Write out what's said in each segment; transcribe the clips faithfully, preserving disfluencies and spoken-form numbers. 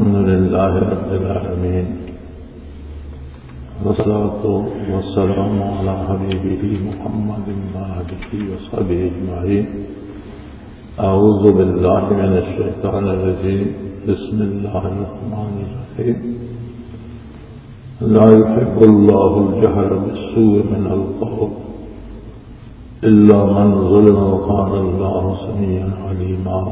الحمد لله رب العالمين والصلاة والسلام على حبيبه محمد وآله وصحبه أجمعين. أعوذ بالله من الشيطان الرجيم. بسم الله الرحمن الرحيم. لا يحب الله الجهر بالسوء من القول إلا من ظلم وكان الله سميعا عليما.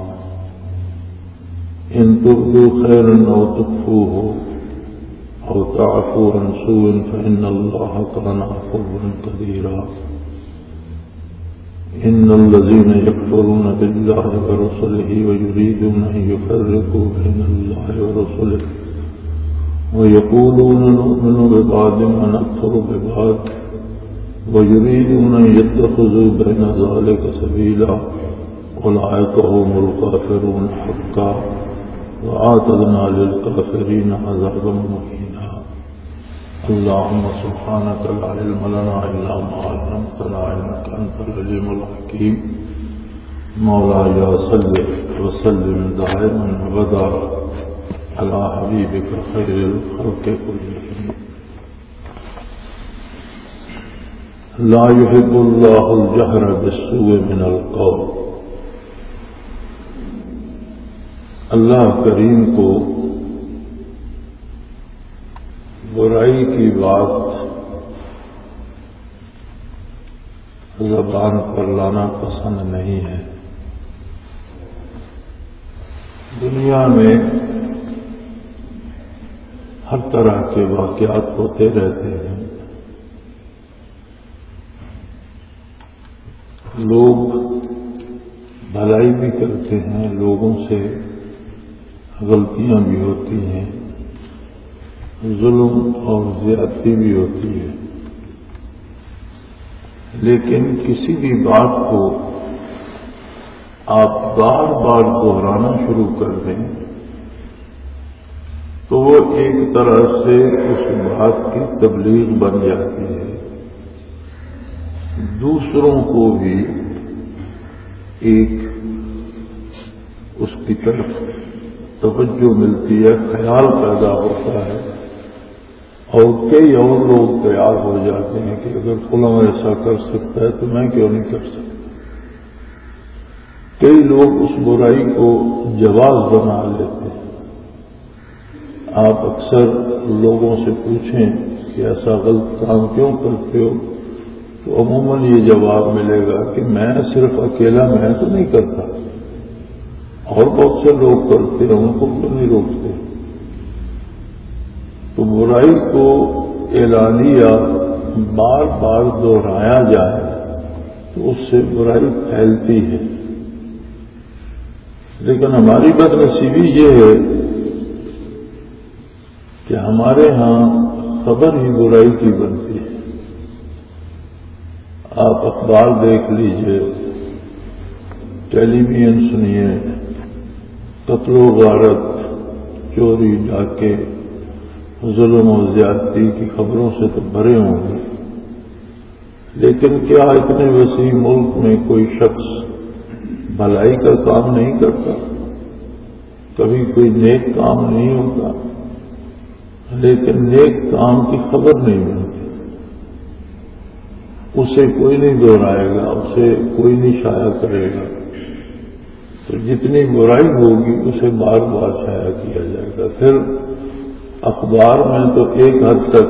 إن تبدوا خيرا أو تخفوه أو تعفوا عن سوء فإن الله كان عفوا قديرا. إن الذين يكفرون بالله ورسله ويريدون أن يفرقوا بين الله ورسله ويقولون نؤمن ببعض ونكفر ببعض ويريدون أن يتخذوا بين ذلك سبيلا أولئك هم الكافرون حقا وأعتدنا للكافرين عذابا مهينا. اللهم سبحانك لا علم لنا إلا ما علمتنا إنك أنت العليم الحكيم. مولاي صل وسلم دائما أبدا على حبيبك خير الخلق كلهم. لا يحب الله الجهر بالسوء من القول. اللہ کریم کو برائی کی بات زبان پر لانا پسند نہیں ہے. دنیا میں ہر طرح کے واقعات ہوتے رہتے ہیں. لوگ بھلائی بھی کرتے ہیں، لوگوں سے غلطیاں بھی ہوتی ہیں، ظلم اور زیادتی بھی ہوتی ہے. لیکن کسی بھی بات کو آپ بار بار دہرانا شروع کر دیں تو وہ ایک طرح سے اس بات کی تبلیغ بن جاتی ہے. دوسروں کو بھی ایک اس کی طرف توجہ ملتی ہے، خیال پیدا ہوتا ہے، اور کئی اور لوگ تیار ہو جاتے ہیں کہ اگر فلاں ایسا کر سکتا ہے تو میں کیوں نہیں کر سکتا. کئی لوگ اس برائی کو جواز بنا لیتے ہیں. آپ اکثر لوگوں سے پوچھیں کہ ایسا غلط کام کیوں کرتے ہو تو عموماً یہ جواب ملے گا کہ میں صرف اکیلا میں تو نہیں کرتا، اور بہت سے لوگ کرتے ہیں، ان کو کیوں نہیں روکتے. تو برائی کو اعلانیہ بار بار دہرایا جائے تو اس سے برائی پھیلتی ہے. لیکن ہماری بد نصیبی یہ ہے کہ ہمارے ہاں خبر ہی برائی کی بنتی ہے. آپ اخبار دیکھ لیجئے، ٹیلی ویژن سنیے، قتل و غارت، چوری، ڈاکے، ظلم و زیادتی کی خبروں سے تو بھرے ہوں گے. لیکن کیا اتنے وسیع ملک میں کوئی شخص بھلائی کا کام نہیں کرتا؟ کبھی کوئی نیک کام نہیں ہوتا؟ لیکن نیک کام کی خبر نہیں ملتی، اسے کوئی نہیں دہرائے گا، اسے کوئی نہیں شائع کرے گا. تو جتنی برائی ہوگی اسے بار بار شائع کیا جائے گا. پھر اخبار میں تو ایک حد تک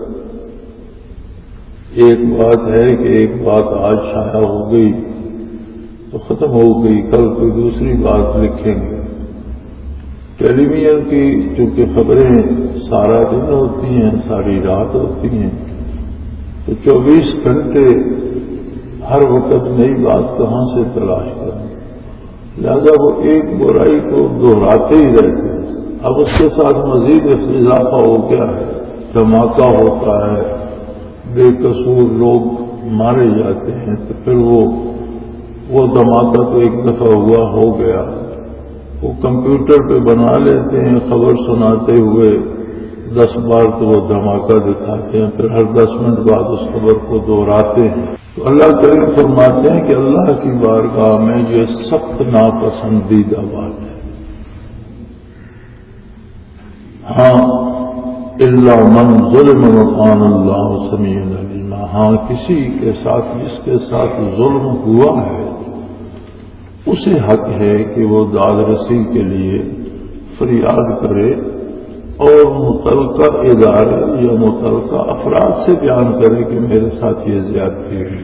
ایک بات ہے کہ ایک بات آج شائع ہو گئی تو ختم ہو گئی، کل کوئی دوسری بات لکھیں گے. ٹیلی ویژن کی چونکہ خبریں سارا دن ہوتی ہیں، ساری رات ہوتی ہیں، تو چوبیس گھنٹے ہر وقت نئی بات کہاں سے تلاش کریں. لہذا وہ ایک برائی کو دہراتے ہی رہتے ہیں. اب اس کے ساتھ مزید اضافہ ہو گیا ہے، دھماکہ ہوتا ہے، بے قصور لوگ مارے جاتے ہیں. تو پھر وہ وہ دھماکہ تو ایک دفعہ ہوا ہو گیا، وہ کمپیوٹر پہ بنا لیتے ہیں خبر سناتے ہوئے، دس بار تو وہ دھماکہ دکھاتے ہیں، پھر ہر دس منٹ بعد اس خبر کو دہراتے ہیں. تو اللہ کریم فرماتے ہیں کہ اللہ کی بارگاہ میں یہ سخت ناپسندیدہ بات ہے. ہاں الا من ظلم وکان اللہ سمیع علیم، ہاں کسی کے ساتھ جس کے ساتھ ظلم ہوا ہے اسے حق ہے کہ وہ داد رسی کے لیے فریاد کرے اور متعلقہ ادارے یا متعلقہ افراد سے بیان کرے کہ میرے ساتھ یہ زیادتی ہوئی۔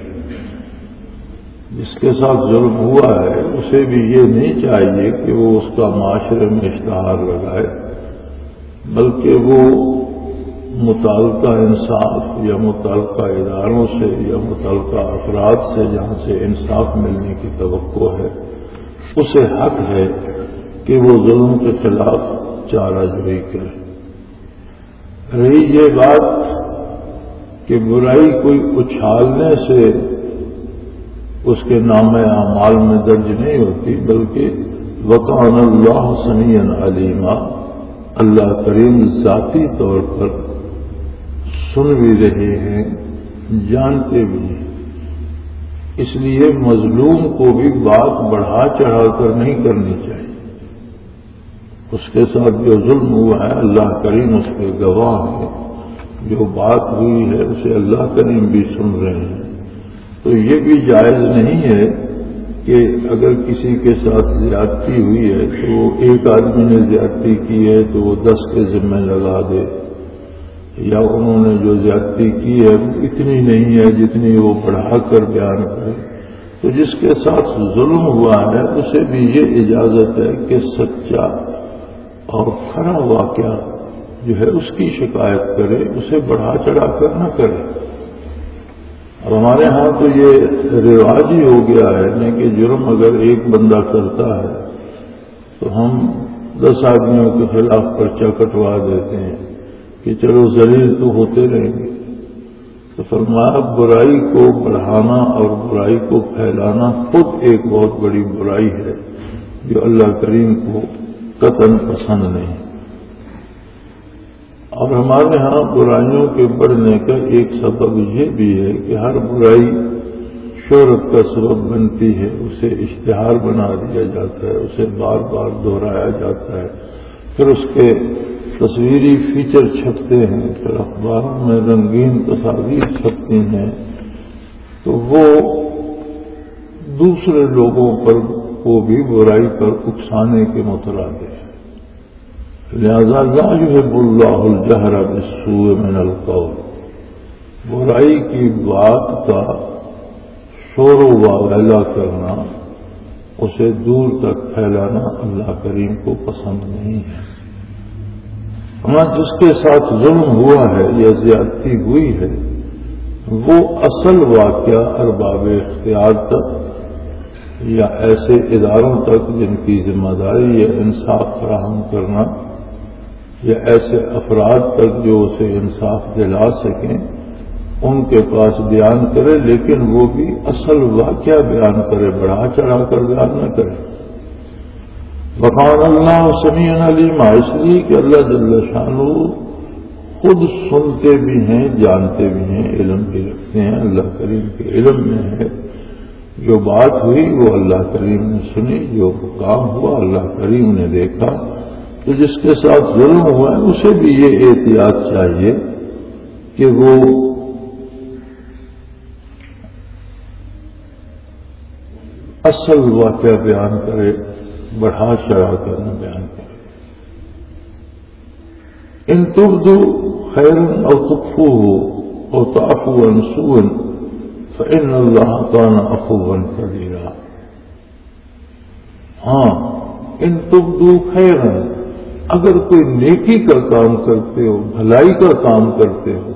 جس کے ساتھ ظلم ہوا ہے اسے بھی یہ نہیں چاہیے کہ وہ اس کا معاشرے میں اشتہار لگائے، بلکہ وہ متعلقہ انصاف یا متعلقہ اداروں سے یا متعلقہ افراد سے جہاں سے انصاف ملنے کی توقع ہے اسے حق ہے کہ وہ ظلم کے خلاف چارہ جوئی کرے۔ رہی یہ بات کہ برائی کوئی اچھالنے سے اس کے نام اعمال میں درج نہیں ہوتی، بلکہ وکان اللہ سمیع علیم، اللہ کریم ذاتی طور پر سن بھی رہے ہیں، جانتے بھی ہیں، اس لیے مظلوم کو بھی بات بڑھا چڑھا کر نہیں کرنی چاہیے۔ اس کے ساتھ جو ظلم ہوا ہے اللہ کریم اس کے گواہ ہے، جو بات ہوئی ہے اسے اللہ کریم بھی سن رہے ہیں۔ تو یہ بھی جائز نہیں ہے کہ اگر کسی کے ساتھ زیادتی ہوئی ہے تو ایک آدمی نے زیادتی کی ہے تو وہ دس کے ذمہ لگا دے، یا انہوں نے جو زیادتی کی ہے اتنی نہیں ہے جتنی وہ بڑھا کر بیان کرے۔ تو جس کے ساتھ ظلم ہوا ہے اسے بھی یہ اجازت ہے کہ سچا اور کھرا واقعہ جو ہے اس کی شکایت کرے، اسے بڑھا چڑھا کر نہ کرے۔ اور ہمارے ہاں تو یہ رواج ہی ہو گیا ہے کہ جرم اگر ایک بندہ کرتا ہے تو ہم دس آدمیوں کے خلاف پرچہ کٹوا دیتے ہیں کہ چلو ذلیل تو ہوتے رہیں گے۔ تو فرمایا برائی کو بڑھانا اور برائی کو پھیلانا خود ایک بہت بڑی برائی ہے جو اللہ کریم کو قطعاً پسند نہیں۔ اور ہمارے ہاں برائیوں کے بڑھنے کا ایک سبب یہ بھی ہے کہ ہر برائی شہرت کا سبب بنتی ہے، اسے اشتہار بنا دیا جاتا ہے، اسے بار بار دہرایا جاتا ہے، پھر اس کے تصویری فیچر چھپتے ہیں، پھر اخباروں میں رنگین تصاویر چھپتی ہیں، تو وہ دوسرے لوگوں پر کو بھی برائی پر اکسانے کے مترادف ہے۔ لہذا لا يحب اللہ الجہر بالسوء من القول، برائی کی بات کا شور و واویلا کرنا، اسے دور تک پھیلانا اللہ کریم کو پسند نہیں ہے۔ ہاں جس کے ساتھ ظلم ہوا ہے یا زیادتی ہوئی ہے وہ اصل واقعہ ارباب اختیار تک یا ایسے اداروں تک جن کی ذمہ داری یا انصاف فراہم کرنا، یا ایسے افراد تک جو اسے انصاف دلا سکیں ان کے پاس بیان کرے، لیکن وہ بھی اصل واقعہ بیان کرے، بڑھا چڑھا کر بیان نہ کرے۔ وکان اللہ سمیع علیم، اس لیے کہ اللہ جل شانہ خود سنتے بھی ہیں، جانتے بھی ہیں، علم بھی رکھتے ہیں، اللہ کریم کے علم میں ہے۔ جو بات ہوئی وہ اللہ کریم نے سنی، جو کام ہوا اللہ کریم نے دیکھا۔ تو جس کے ساتھ ظلم ہوا ہے اسے بھی یہ احتیاط چاہیے کہ وہ اصل واقعہ بیان کرے، بڑھا چڑھا کر نہ بیان کرے۔ ان تبدوا خیرا او تخفوه او تعفوا عن سوء فإن الله كان عفوا قديرا۔ ہاں ان تبدوا خیرا، اگر کوئی نیکی کا کام کرتے ہو، بھلائی کا کام کرتے ہو،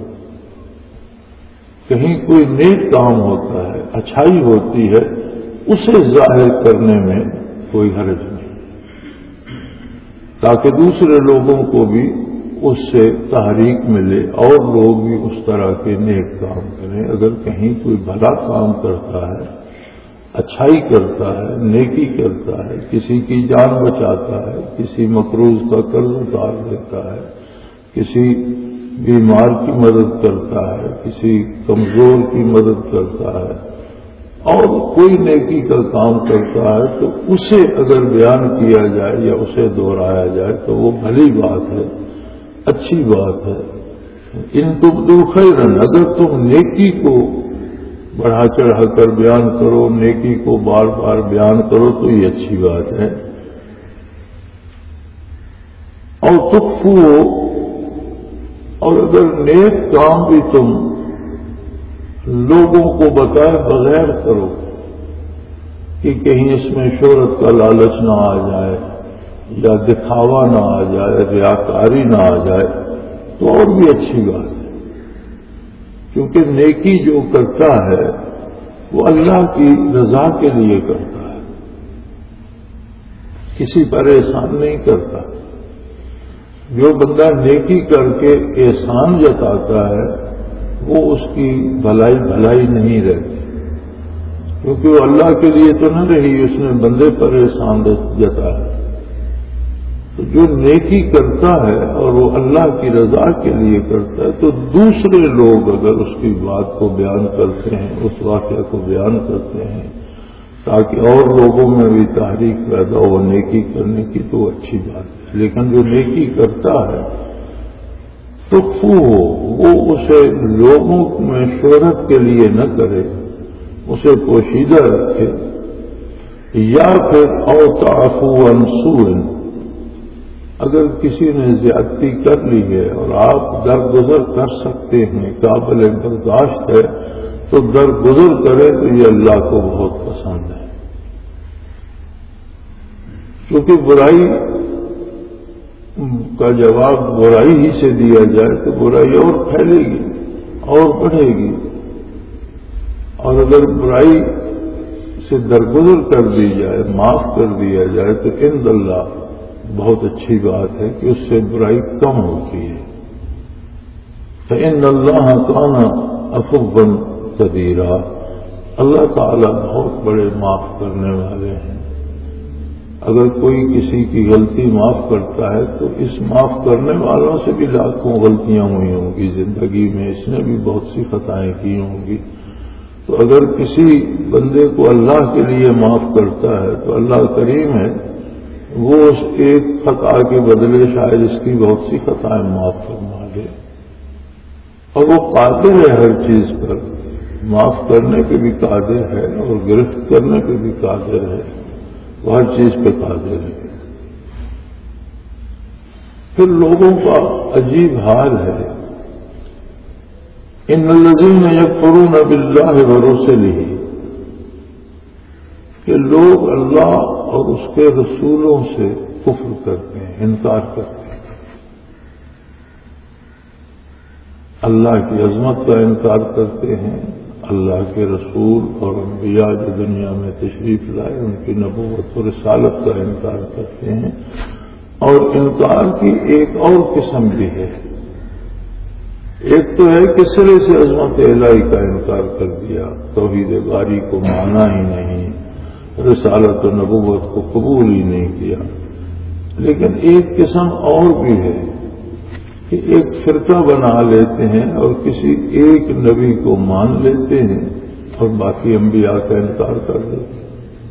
کہیں کوئی نیک کام ہوتا ہے، اچھائی ہوتی ہے، اسے ظاہر کرنے میں کوئی حرج نہیں، تاکہ دوسرے لوگوں کو بھی اس سے تحریک ملے اور لوگ بھی اس طرح کے نیک کام کریں۔ اگر کہیں کوئی بھلا کام کرتا ہے، اچھائی کرتا ہے، نیکی کرتا ہے، کسی کی جان بچاتا ہے، کسی مقروض کا قرض اتار دیتا ہے، کسی بیمار کی مدد کرتا ہے، کسی کمزور کی مدد کرتا ہے، اور کوئی نیکی کا کام کرتا ہے تو اسے اگر بیان کیا جائے یا اسے دہرایا جائے تو وہ بھلی بات ہے، اچھی بات ہے. ان تبدو خیرا، اگر تم نیکی کو بڑھا چڑھا کر بیان کرو، نیکی کو بار بار بیان کرو تو یہ اچھی بات ہے. اور تخفو، اور اگر نیک کام بھی تم لوگوں کو بتائے بغیر کرو کہ کہیں اس میں شہرت کا لالچ نہ آ جائے یا دکھاوا نہ آ جائے، ریاکاری نہ آ جائے، تو اور بھی اچھی بات ہے. کیونکہ نیکی جو کرتا ہے وہ اللہ کی رضا کے لیے کرتا ہے، کسی پر احسان نہیں کرتا. جو بندہ نیکی کر کے احسان جتاتا ہے وہ اس کی بھلائی بھلائی نہیں رہتی، کیونکہ وہ اللہ کے لیے تو نہ رہی، اس نے بندے پر احسان جتایا. تو جو نیکی کرتا ہے اور وہ اللہ کی رضا کے لیے کرتا ہے، تو دوسرے لوگ اگر اس کی بات کو بیان کرتے ہیں، اس واقعہ کو بیان کرتے ہیں تاکہ اور لوگوں میں بھی تحریک پیدا ہو نیکی کرنے کی، تو اچھی بات ہے. لیکن جو نیکی کرتا ہے تو خو ہو، وہ اسے لوگوں میں شہرت کے لیے نہ کرے، اسے پوشیدہ رکھے. یا پھر او تعفو عن سوء، اگر کسی نے زیادتی کر لی ہے اور آپ درگزر کر سکتے ہیں، قابل برداشت ہے، تو درگزر کرے تو یہ اللہ کو بہت پسند ہے. کیونکہ برائی کا جواب برائی ہی سے دیا جائے تو برائی اور پھیلے گی اور بڑھے گی، اور اگر برائی سے درگزر کر دی جائے، معاف کر دیا جائے، تو عند اللہ بہت اچھی بات ہے کہ اس سے برائی کم ہوتی ہے. فإن اللہ کان عفوا قدیرا، اللہ تعالی بہت بڑے معاف کرنے والے ہیں. اگر کوئی کسی کی غلطی معاف کرتا ہے تو اس معاف کرنے والوں سے بھی لاکھوں غلطیاں ہوئی ہوں گی زندگی میں، اس نے بھی بہت سی خطائیں کی ہوں گی. تو اگر کسی بندے کو اللہ کے لیے معاف کرتا ہے تو اللہ کریم ہے، وہ اس ایک خطا کے بدلے شاید اس کی بہت سی خطائیں معاف فرما دے. اور وہ قادر ہے ہر چیز پر، معاف کرنے پہ بھی قادر ہے اور گرفت کرنے پہ بھی قادر ہے، وہ ہر چیز پہ قادر ہے. پھر لوگوں کا عجیب حال ہے، ان الذین یکفرون باللہ ورسلہ، کہ لوگ اللہ اور اس کے رسولوں سے کفر کرتے ہیں، انکار کرتے ہیں. اللہ کی عظمت کا انکار کرتے ہیں، اللہ کے رسول اور انبیاء جو دنیا میں تشریف لائے ان کی نبوت اور رسالت کا انکار کرتے ہیں. اور انکار کی ایک اور قسم بھی ہے. ایک تو ہے کہ سرے سے عظمت الہی کا انکار کر دیا، توحید باری کو مانا ہی نہیں، رسالت و نبوت کو قبول ہی نہیں کیا. لیکن ایک قسم اور بھی ہے کہ ایک فرقہ بنا لیتے ہیں اور کسی ایک نبی کو مان لیتے ہیں اور باقی انبیاء کا انکار کر دیتے ہیں.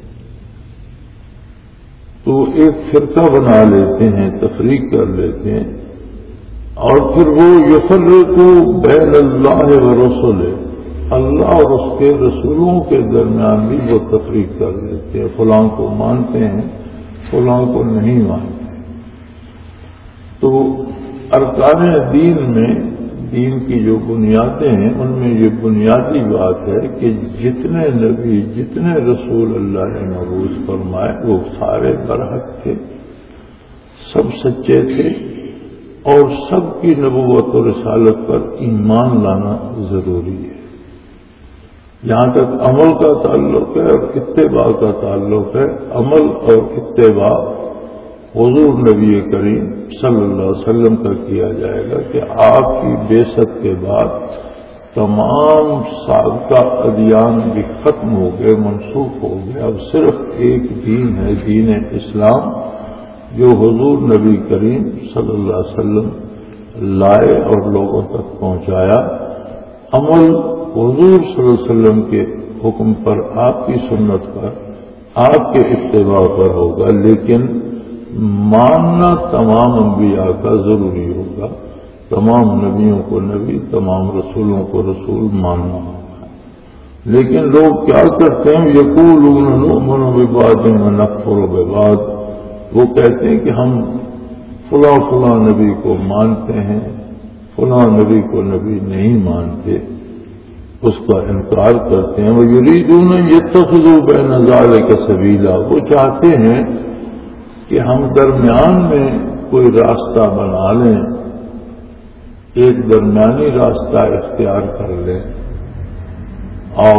تو ایک فرقہ بنا لیتے ہیں، تفریق کر لیتے ہیں، اور پھر وہ یفرقو بین اللہ و رسولہ، اللہ اور اس کے رسولوں کے درمیان بھی وہ تفریق کر دیتے ہیں. فلاں کو مانتے ہیں، فلاں کو نہیں مانتے. تو ارکان دین میں، دین کی جو بنیادیں ہیں ان میں یہ بنیادی بات ہے کہ جتنے نبی، جتنے رسول اللہ نے مبعوث فرمائے وہ سارے برحق تھے، سب سچے تھے، اور سب کی نبوت و رسالت پر ایمان لانا ضروری ہے. جہاں تک عمل کا تعلق ہے اور اتباع کا تعلق ہے، عمل اور اتباع حضور نبی کریم صلی اللہ علیہ وسلم کا کیا جائے گا کہ آپ کی بعثت کے بعد تمام سابقہ ادیان بھی ختم ہو گئے، منسوخ ہو گئے. اب صرف ایک دین ہے، دین اسلام، جو حضور نبی کریم صلی اللہ علیہ وسلم لائے اور لوگوں تک پہنچایا. عمل حضور صلی اللہ علیہ وسلم کے حکم پر، آپ کی سنت پر، آپ کے اتباع پر ہوگا. لیکن ماننا تمام انبیاء کا ضروری ہوگا، تمام نبیوں کو نبی، تمام رسولوں کو رسول ماننا ہوگا۔ لیکن لوگ کیا کرتے ہیں، یقولون نؤمن ببعض ونکفر ببعض، وہ کہتے ہیں کہ ہم فلاں فلاں نبی کو مانتے ہیں، فلاں نبی کو نبی نہیں مانتے، اس کا انکار کرتے ہیں۔ وَيُرِيدُونَ يَتَّخِذُوا بَيْنَ ذَلِكَ سَبِيلًا، وہ چاہتے ہیں کہ ہم درمیان میں کوئی راستہ بنا لیں، ایک درمیانی راستہ اختیار کر لیں اور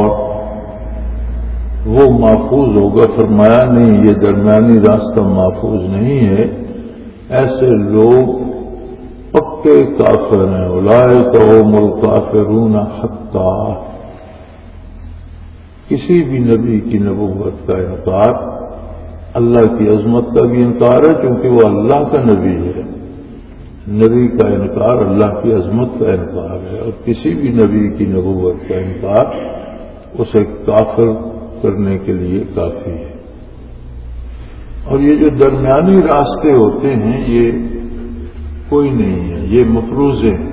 وہ محفوظ ہوگا۔ فرمایا نہیں، یہ درمیانی راستہ محفوظ نہیں ہے، ایسے لوگ پکے کافر ہیں۔ اولئک هم الکافرون حقا، کسی بھی نبی کی نبوت کا انکار، اللہ کی عظمت کا بھی انکار ہے کیونکہ وہ اللہ کا نبی ہے، نبی کا انکار اللہ کی عظمت کا انکار ہے، اور کسی بھی نبی کی نبوت کا انکار اسے کافر کرنے کے لیے کافی ہے۔ اور یہ جو درمیانی راستے ہوتے ہیں یہ کوئی نہیں ہے، یہ مفروضے ہیں۔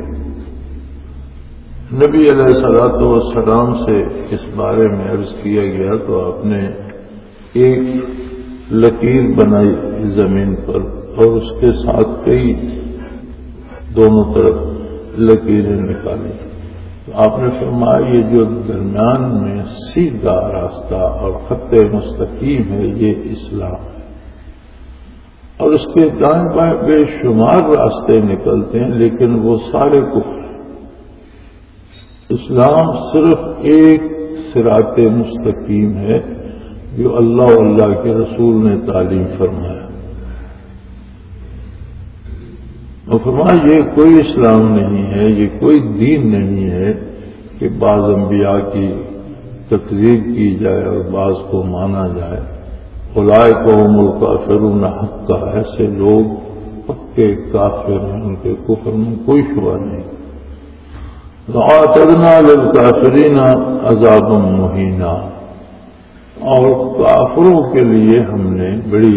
نبی علیہ الصلوۃ والسلام سے اس بارے میں عرض کیا گیا تو آپ نے ایک لکیر بنائی زمین پر اور اس کے ساتھ کئی دونوں طرف لکیریں نکالی، تو آپ نے فرمایا یہ جو درمیان میں سیدھا راستہ اور خط مستقیم ہے یہ اسلام ہے، اور اس کے دائیں بائیں بے شمار راستے نکلتے ہیں لیکن وہ سارے کفر ہیں۔ اسلام صرف ایک صراط مستقیم ہے جو اللہ و اللہ کے رسول نے تعلیم فرمایا، اور فرمایا یہ کوئی اسلام نہیں ہے، یہ کوئی دین نہیں ہے کہ بعض انبیاء کی تکذیب کی جائے اور بعض کو مانا جائے۔ اولئک هم الکافرون حقا، ایسے لوگ پکے کافر ہیں، ان کے کفر میں کوئی شبہ نہیں۔ وَأَعْتَدْنَا لِلْكَافِرِينَ عَذَابًا مُهِينًا، اور کافروں کے لیے ہم نے بڑی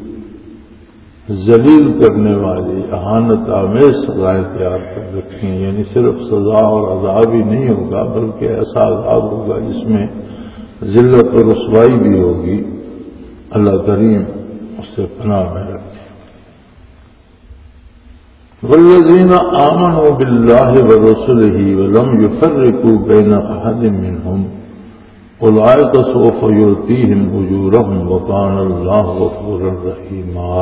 ذلیل کرنے والی اہانت آمیز سزائیں تیار کر رکھی ہیں، یعنی صرف سزا اور عذاب ہی نہیں ہوگا بلکہ ایسا عذاب ہوگا جس میں ذلت و رسوائی بھی ہوگی۔ اللہ کریم اس سے پناہ میں رکھے۔ والذین آمنوا باللہ ورسلہ ولم یفرقوا بین احد منہم اولئک سوف یؤتیہم اجورہم وکان اللہ غفورا رحیما،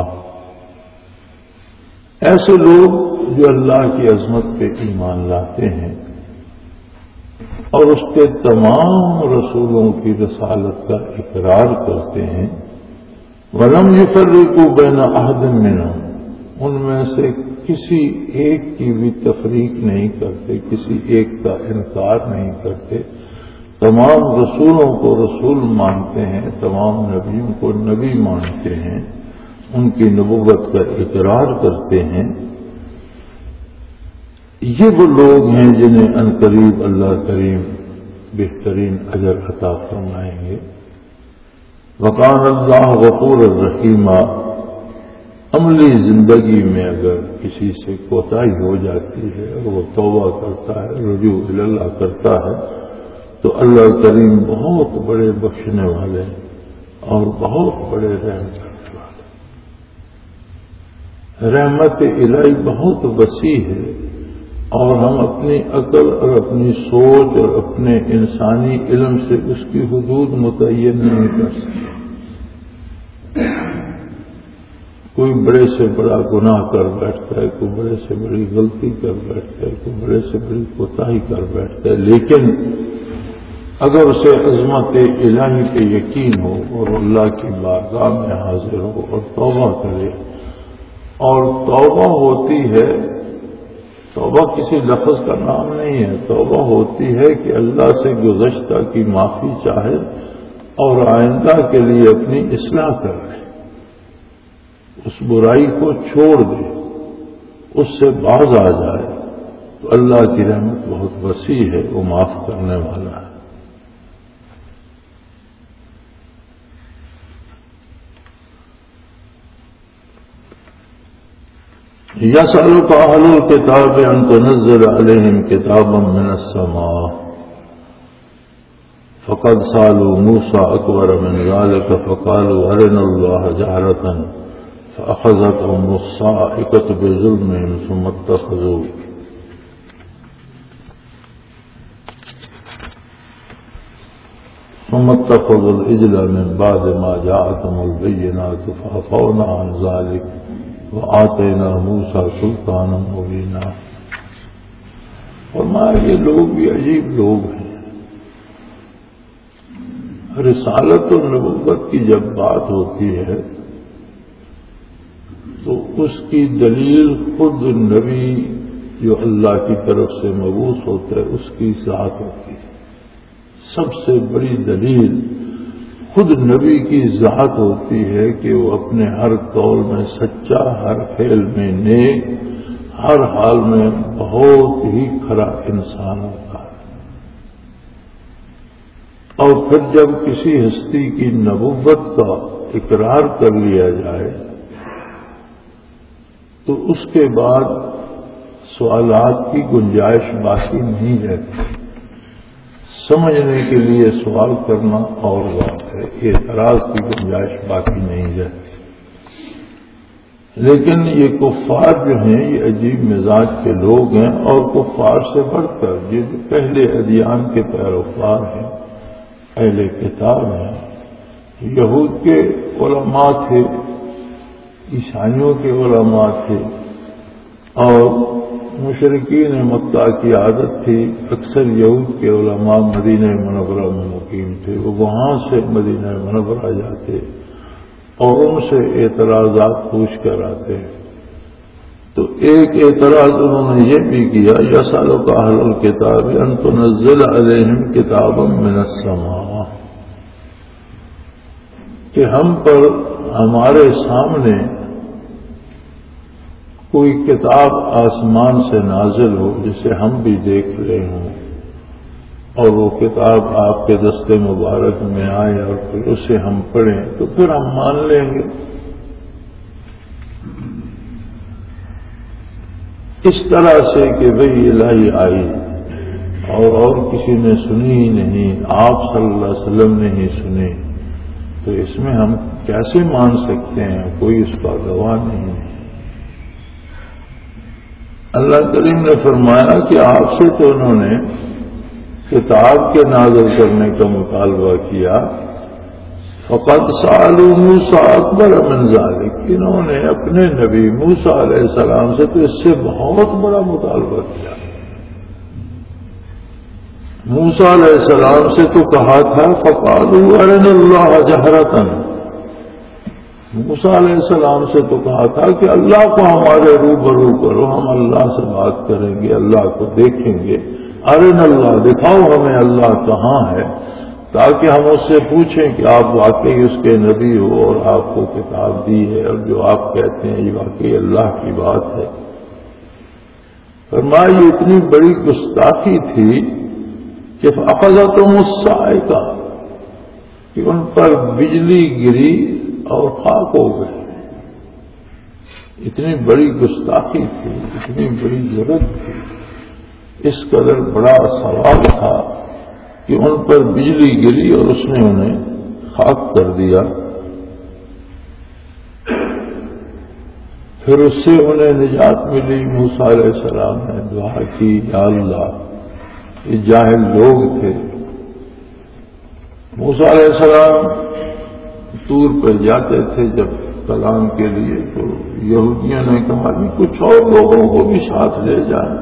ایسے لوگ جو اللہ کی عظمت پہ ایمان لاتے ہیں اور اس کے تمام رسولوں کی رسالت کا اقرار کرتے ہیں، وَلَمْ يُفَرِّقُوا بَيْنَ أَحَدٍ مِّنْهُمْ، ان میں سے کسی ایک کی بھی تفریق نہیں کرتے، کسی ایک کا انکار نہیں کرتے، تمام رسولوں کو رسول مانتے ہیں، تمام نبیوں کو نبی مانتے ہیں، ان کی نبوت کا اقرار کرتے ہیں، یہ وہ لوگ ہیں جنہیں عنقریب اللہ کریم بہترین اجر عطا فرمائیں گے۔ وَقَانَ اللَّهُ غَفُورًا رَحِيمًا، عملی زندگی میں اگر کسی سے کوتاہی ہو جاتی ہے اور وہ توبہ کرتا ہے، رجوع الی اللہ کرتا ہے تو اللہ کریم بہت بڑے بخشنے والے اور بہت بڑے رحم کرنے والے۔ رحمت الہی بہت وسیع ہے اور ہم اپنی عقل اور اپنی سوچ اور اپنے انسانی علم سے اس کی حدود متعین نہیں کر سکتے۔ کوئی بڑے سے بڑا گناہ کر بیٹھتا ہے، کوئی بڑے سے بڑی غلطی کر بیٹھتا ہے، کوئی بڑے سے بڑی کوتاہی کر بیٹھتا ہے، لیکن اگر اسے عظمت الہی پہ یقین ہو اور اللہ کی بارگاہ میں حاضر ہو اور توبہ کرے، اور توبہ ہوتی ہے، توبہ کسی لفظ کا نام نہیں ہے، توبہ ہوتی ہے کہ اللہ سے گزشتہ کی معافی چاہے اور آئندہ کے لیے اپنی اصلاح کر لے، اس برائی کو چھوڑ دے، اس سے باز آ جائے، تو اللہ کی رحمت بہت وسیع ہے، وہ معاف کرنے والا ہے۔ يسألك أهل الكتاب أن تنزل عليهم كتابا من السماء فقد سألوا موسى أكبر من ذلك فقالوا أرنا الله جهرة فأخذتهم الصاعقة بظلمهم ثم اتخذوا ثم اتخذوا العجل من بعد ما جاءتهم البينات فعفونا عن ذلك وآتينا موسى سلطانا مبینا. فرمایا یہ لوگ بھی عجیب لوگ ہیں. رسالت و نبوت کی جب بات ہوتی ہے تو اس کی دلیل خود نبی جو اللہ کی طرف سے مبعوث ہوتا ہے اس کی ذات ہوتی ہے. سب سے بڑی دلیل خود نبی کی ذات ہوتی ہے کہ وہ اپنے ہر قول میں سچا، ہر فعل میں نیک، ہر حال میں بہت ہی کھرا انسان ہوتا ہے. اور پھر جب کسی ہستی کی نبوت کا اقرار کر لیا جائے تو اس کے بعد سوالات کی گنجائش باقی نہیں رہتی. سمجھنے کے لیے سوال کرنا اور بات ہے، اعتراض کی گنجائش باقی نہیں رہتی. لیکن یہ کفار جو ہیں یہ عجیب مزاج کے لوگ ہیں، اور کفار سے بڑھ کر یہ جو پہلے ادیان کے پیروکار ہیں، اہل کتاب ہیں، یہود کے علماء تھے، عیسائیوں کے علماء تھے، اور مشرکین مکہ کی عادت تھی اکثر یہود کے علماء مدینہ منورہ میں مقیم تھے، وہ وہاں سے مدینہ منورہ جاتے اور ان سے اعتراضات پوچھ کر آتے. تو ایک اعتراض انہوں نے یہ بھی کیا یسألک اہل الکتاب ان تنزل علیہم کتابا من السماء، کہ ہم پر ہمارے سامنے کوئی کتاب آسمان سے نازل ہو جسے ہم بھی دیکھ رہے ہوں، اور وہ کتاب آپ کے دستے مبارک میں آئے اور پھر اسے ہم پڑھیں تو پھر ہم مان لیں گے. اس طرح سے کہ بھئی الہی آئی اور اور کسی نے سنی ہی نہیں، آپ صلی اللہ علیہ وسلم نے ہی سنی، تو اس میں ہم کیسے مان سکتے ہیں؟ کوئی اس کا گواہ نہیں ہے. اللہ کریم نے فرمایا کہ آپ سے تو انہوں نے کتاب کے نازل کرنے کا مطالبہ کیا، فقد سألوا موسیٰ اکبر من ذلک، انہوں نے اپنے نبی موسیٰ علیہ السلام سے تو اس سے بہت بڑا مطالبہ کیا. موسیٰ علیہ السلام سے تو کہا تھا فقالوا ارنا اللہ جہرۃ، موسیٰ علیہ السلام سے تو کہا تھا کہ اللہ کو ہمارے روبرو کرو، ہم اللہ سے بات کریں گے، اللہ کو دیکھیں گے. ارنا اللہ، دکھاؤ ہمیں اللہ کہاں ہے، تاکہ ہم اس سے پوچھیں کہ آپ واقعی اس کے نبی ہو اور آپ کو کتاب دی ہے اور جو آپ کہتے ہیں یہ واقعی اللہ کی بات ہے. فرمایا یہ اتنی بڑی گستاخی تھی کہ فأخذتهم الصاعقہ، کہ ان پر بجلی گری اور خاک ہو گئے. اتنی بڑی گستاخی تھی، اتنی بڑی ضرورت تھی، اس قدر بڑا سوال تھا کہ ان پر بجلی گری اور اس نے انہیں خاک کر دیا. پھر اس سے انہیں نجات ملی. موسیٰ علیہ السلام نے دعا کی یا اللہ، یہ جاہل لوگ تھے. موسیٰ علیہ السلام طور پر جاتے تھے جب کلام کے لیے، تو یہودیوں نے کہا کہ کچھ اور لوگوں کو بھی ساتھ لے جائیں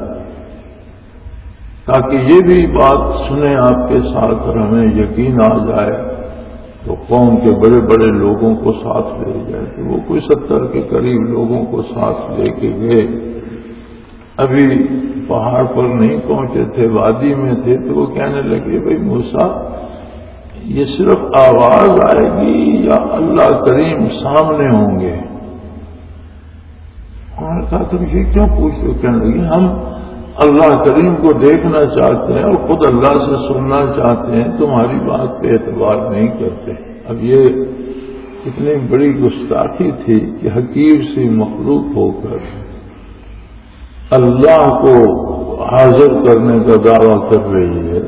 تاکہ یہ بھی بات سنیں آپ کے ساتھ اور ہمیں یقین آ جائے. تو قوم کے بڑے بڑے لوگوں کو ساتھ لے جائے. تو وہ کوئی ستر کے قریب لوگوں کو ساتھ لے کے گئے. ابھی پہاڑ پر نہیں پہنچے تھے، وادی میں تھے. تو وہ کہنے لگے بھئی موسیٰ، یہ صرف آواز آئے گی یا اللہ کریم سامنے ہوں گے؟ انہوں نے کہا تم یہ کیوں پوچھتے ہو؟ کہنے لگے ہم اللہ کریم کو دیکھنا چاہتے ہیں اور خود اللہ سے سننا چاہتے ہیں، تمہاری بات پہ اعتبار نہیں کرتے. اب یہ اتنی بڑی گستاخی تھی کہ حقیر سی مخلوق ہو کر اللہ کو حاضر کرنے کا دعویٰ کر رہی ہے،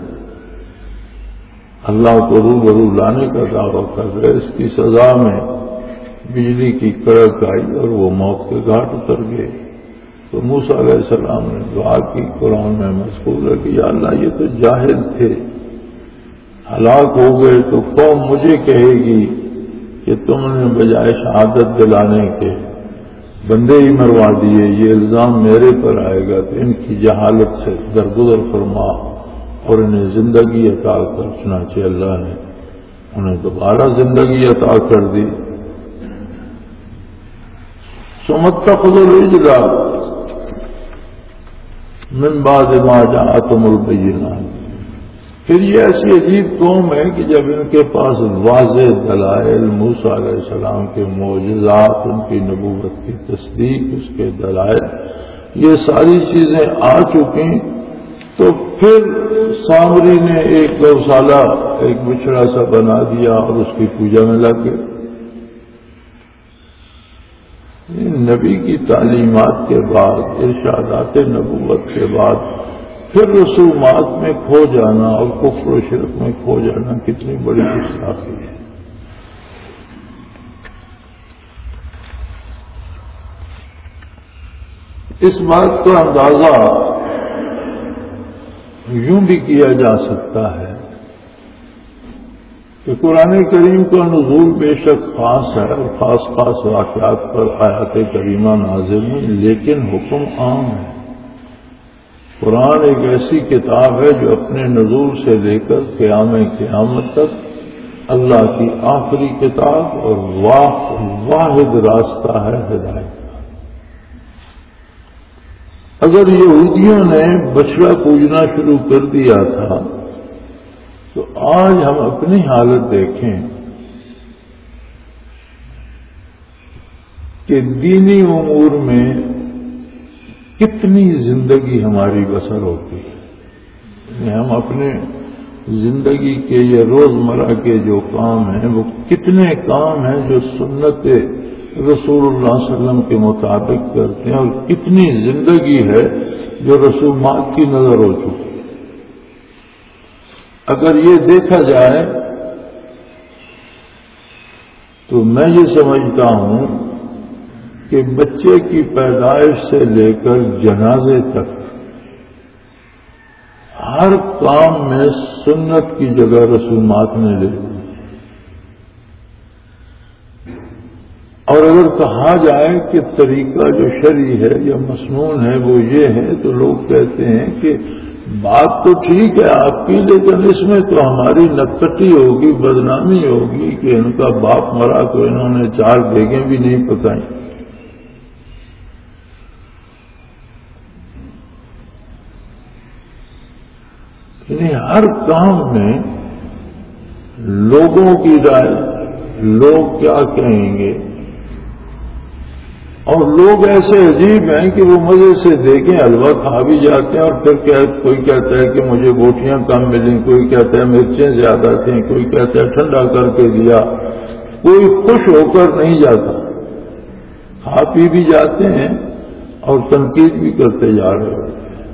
اللہ کو روبرو لانے کا دعویٰ کر رہے، اس کی سزا میں بجلی کی کڑک آئی اور وہ موت کے گھاٹ اتر گئے۔ تو موسیٰ علیہ السلام نے دعا کی، قرآن میں مذکور ہے کہ یا اللہ یہ تو جاہل تھے، ہلاک ہو گئے، تو قوم مجھے کہے گی کہ تم نے بجائے شہادت دلانے کے بندے ہی مروا دیے، یہ الزام میرے پر آئے گا، تو ان کی جہالت سے درگزر فرما اور انہیں زندگی عطا کر۔ چنانچہ اللہ نے انہیں دوبارہ زندگی عطا کر دی۔ ثم اتخذوا العجل من بعد ما جاءتهم البینات، پھر یہ ایسی عجیب قوم ہے کہ جب ان کے پاس واضح دلائل، موسیٰ علیہ السلام کے معجزات، ان کی نبوت کی تصدیق، اس کے دلائل، یہ ساری چیزیں آ چکی، تو پھر سامری نے ایک گوشالہ، ایک بچڑا سا بنا دیا اور اس کی پوجا میں لگ گئے۔ نبی کی تعلیمات کے بعد، ارشادات نبوت کے بعد پھر رسومات میں کھو جانا اور کفر و شرک میں کھو جانا کتنی بڑی گستاخی ہے۔ اس بات کا اندازہ یوں بھی کیا جا سکتا ہے کہ قرآن کریم کا نزول بے شک خاص ہے اور خاص خاص واقعات پر آیات کریمہ نازل ہیں، لیکن حکم عام ہے۔ قرآن ایک ایسی کتاب ہے جو اپنے نزول سے لے کر قیام قیامت تک اللہ کی آخری کتاب اور واحد راستہ ہے ہدایت کا۔ اگر یہودیوں نے بچڑا پوجنا شروع کر دیا تھا تو آج ہم اپنی حالت دیکھیں کہ دینی امور میں کتنی زندگی ہماری بسر ہوتی ہے۔ ہم اپنے زندگی کے یہ روزمرہ کے جو کام ہیں وہ کتنے کام ہیں جو سنت رسول اللہ صلی اللہ علیہ وسلم کے مطابق کرتے ہیں، اور کتنی زندگی ہے جو رسومات کی نظر ہو چکی ہے۔ اگر یہ دیکھا جائے تو میں یہ سمجھتا ہوں کہ بچے کی پیدائش سے لے کر جنازے تک ہر کام میں سنت کی جگہ رسومات نے لے لی۔ اور اگر کہا جائے کہ طریقہ جو شرعی ہے یا مسنون ہے وہ یہ ہے، تو لوگ کہتے ہیں کہ بات تو ٹھیک ہے آپ کی، لیکن اس میں تو ہماری نکٹی ہوگی، بدنامی ہوگی کہ ان کا باپ مرا تو انہوں نے چار بیگیں بھی نہیں پکائیں۔ یعنی ہر کام میں لوگوں کی رائے، لوگ کیا کہیں گے، اور لوگ ایسے عجیب ہیں کہ وہ مزے سے دیکھیں حلوہ کھا بھی جاتے ہیں، اور پھر کیا کوئی کہتا ہے کہ مجھے بوٹیاں کم ملیں، کوئی کہتا ہے مرچیں زیادہ تھیں، کوئی کہتا ہے ٹھنڈا کر کے دیا، کوئی خوش ہو کر نہیں جاتا، کھا پی بھی جاتے ہیں اور تنقید بھی کرتے جا رہے ہوتے ہیں۔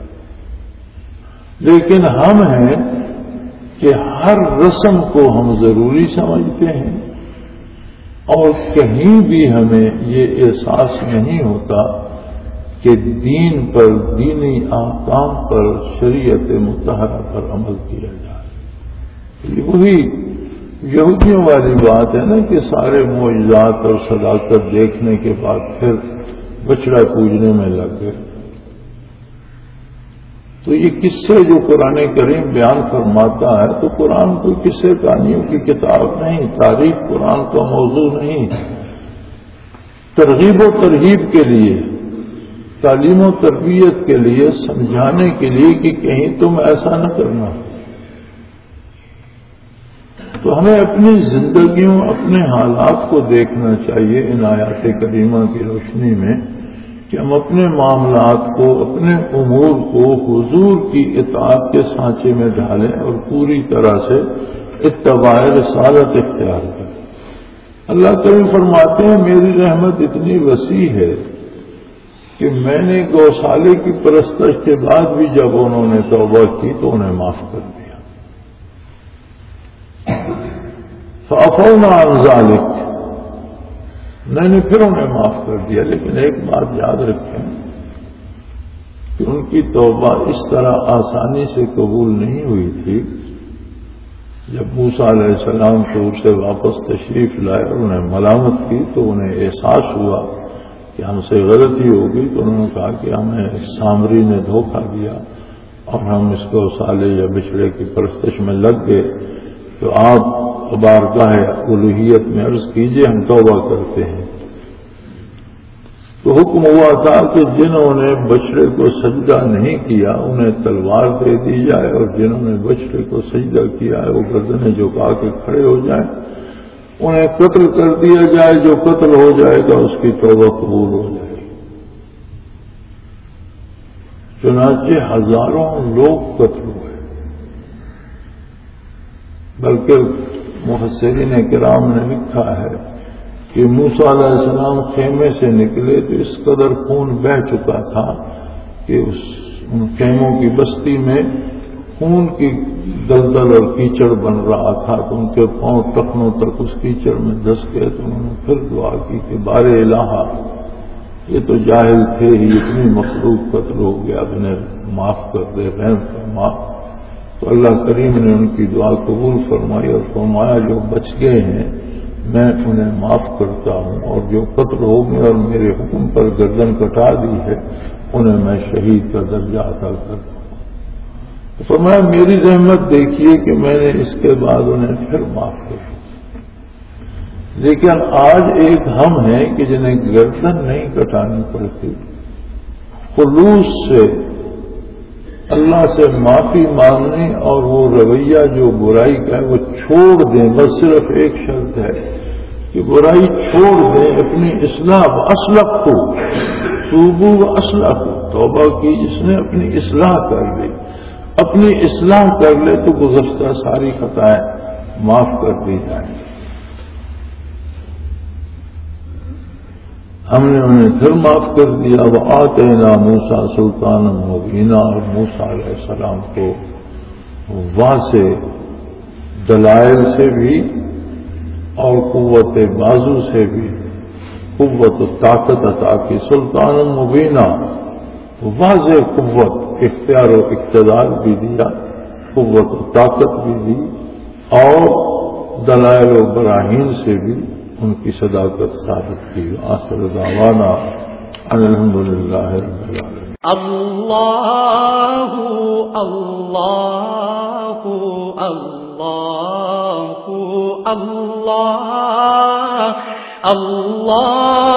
لیکن ہم ہیں کہ ہر رسم کو ہم ضروری سمجھتے ہیں، اور کہیں بھی ہمیں یہ احساس نہیں ہوتا کہ دین پر، دینی احکام پر، شریعت مطہرہ پر عمل کیا جائے۔ یہ وہی یہودیوں والی بات ہے نا کہ سارے معجزات اور صداقت دیکھنے کے بعد پھر بچڑا پوجنے میں لگ گئے۔ تو یہ قصے جو قرآن کریم بیان فرماتا ہے، تو قرآن کوئی قصے کہانیوں کی کتاب نہیں، تاریخ قرآن کا موضوع نہیں، ترغیب و ترہیب کے لیے، تعلیم و تربیت کے لیے، سمجھانے کے لیے کہ کہیں تم ایسا نہ کرنا۔ تو ہمیں اپنی زندگیوں، اپنے حالات کو دیکھنا چاہیے ان آیات کریمہ کی روشنی میں، کہ ہم اپنے معاملات کو، اپنے امور کو حضور کی اطاعت کے سانچے میں ڈھالیں اور پوری طرح سے اتباع رسالت اختیار کریں۔ اللہ تعالیٰ فرماتے ہیں میری رحمت اتنی وسیع ہے کہ میں نے گوشالے کی پرستش کے بعد بھی جب انہوں نے توبہ کی تو انہیں معاف کر دیا. فعفونا عن ذلک، میں نے پھر انہیں معاف کر دیا. لیکن ایک بات یاد رکھیں کہ ان کی توبہ اس طرح آسانی سے قبول نہیں ہوئی تھی. جب موسیٰ علیہ السلام تو اسے واپس تشریف لائے اور انہیں ملامت کی تو انہیں احساس ہوا کہ ہم سے غلطی ہو گئی. تو انہوں نے کہا کہ ہمیں سامری نے دھوکہ دیا اور ہم اس کو سالے یا بچڑے کی پرستش میں لگ گئے. تو آپ بارگاہ الوہیت میں عرض کیجئے ہم توبہ کرتے ہیں. تو حکم ہوا تھا کہ جنہوں نے بچڑے کو سجدہ نہیں کیا انہیں تلوار دے دی جائے، اور جنہوں نے بچڑے کو سجدہ کیا ہے وہ گردنیں جھکا کے کھڑے ہو جائیں. انہیں قتل کر دیا جائے، جو قتل ہو جائے گا اس کی توبہ قبول ہو جائے گی. چنانچہ ہزاروں لوگ قتل ہوئے. بلکہ مفسرین کرام نے لکھا ہے کہ موسیٰ علیہ السلام خیمے سے نکلے تو اس قدر خون بہہ چکا تھا کہ اس ان خیموں کی بستی میں خون کی دلدل اور کیچڑ بن رہا تھا. تو ان کے پاؤں ٹخنوں تک اس کیچڑ میں دھس گئے. تو انہوں نے پھر دعا کی کہ بار الہ، یہ تو جاہل تھے ہی، اتنی مخلوق قتل ہو گیا، انہیں معاف کر دے، رحم فرما. تو اللہ کریم نے ان کی دعا قبول فرمائی اور فرمایا جو بچ گئے ہیں میں انہیں معاف کرتا ہوں، اور جو قتل ہو گئے اور میرے حکم پر گردن کٹا دی ہے انہیں میں شہید کا درجہ عطا کرتا ہوں. تو فرمایا میری رحمت دیکھیے کہ میں نے اس کے بعد انہیں پھر معاف کر دیا. لیکن آج ایک ہم ہیں کہ جنہیں گردن نہیں کٹانی پڑتی، خلوص سے اللہ سے معافی مانگنے اور وہ رویہ جو برائی کا ہے وہ چھوڑ دیں. بس صرف ایک شرط ہے کہ برائی چھوڑ دیں، اپنی اصلاح و اصلح کو توبو و اصلح کو توبہ کی جس نے اپنی اصلاح کر لی، اپنی اصلاح کر لے تو گزشتہ ساری خطائیں معاف کر دی جائیں گی. ہم نے انہیں پھر معاف کر دیا. وآتینا موسیٰ سلطانا مبینا، اور موسیٰ علیہ السلام کو واضح دلائل سے بھی اور قوت بازو سے بھی قوت و طاقت عطا کی. سلطان مبینہ، واضح قوت، اختیار و اقتدار بھی دیا، قوت و طاقت بھی دی، اور دلائل و براہین سے بھی ان کی صداقت ثابت کی. آخر دعوانا ان الحمدللہ رب العالمین. اللہ اللہ اللہ اللہ اللہ